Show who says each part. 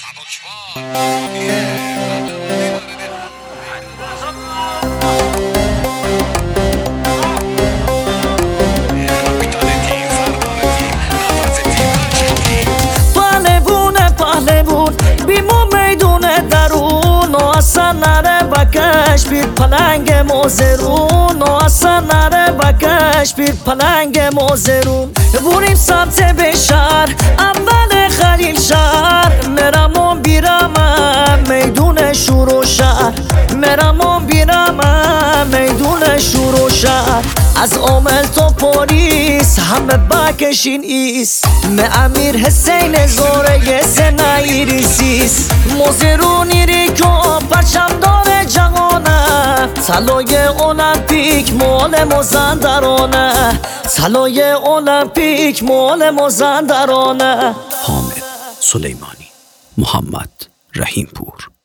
Speaker 1: پهلوون بیمو میدون درون و اصلا نره بکش بیر پلنگ موزرون و اصلا نره بکش بیر پلنگ موزرون بوریم سمت بشار اول خلیل شهر مرمون بیرم میدون شور و شهر مرمون بیرم میدون شور و شهر از عامل تا پلیس همه بکشین ایس امیر حسین زوره سنایی ریسیس موزرونی ری که پرچم داره جهانه طلای المپیک مال مازندرانه طلای المپیک مال مازندرانه.
Speaker 2: حامد سلیمانی، محمد رحیم پور.